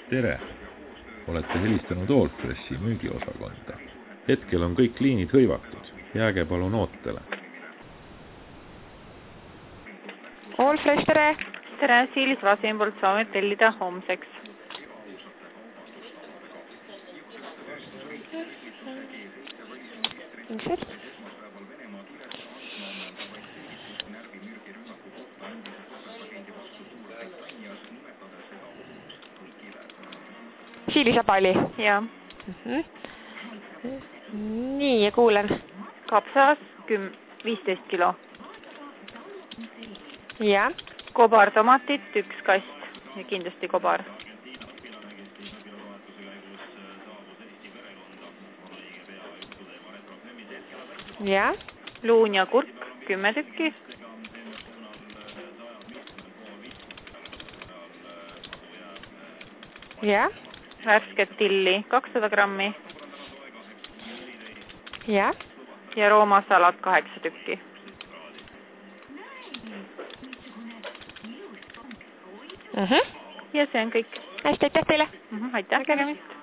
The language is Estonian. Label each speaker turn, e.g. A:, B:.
A: Tere! Olete helistanud Allfreshi müügiosakonda. Hetkel on kõik liinid hõivatud. Jääge palun ootele.
B: Allfresh, tere!
C: Tere, Siilis Vasin poolt saame tellida homseks.
B: Siilisaba oli?
C: Jah.
B: Nii, ja kuulen.
C: Kapsas 15 kilo.
B: Ja?
C: Kobartomatit 1 kast ja kindlasti kobar.
B: Ja?
C: Luun ja kurk 10 tükki.
B: Ja?
C: Värsket tilli 200 grammi.
B: Ja?
C: Ja roomasalat 8 tükki. Ja see on kõik.
B: Hästi, aitäh teile!
C: Aitäh tegemist!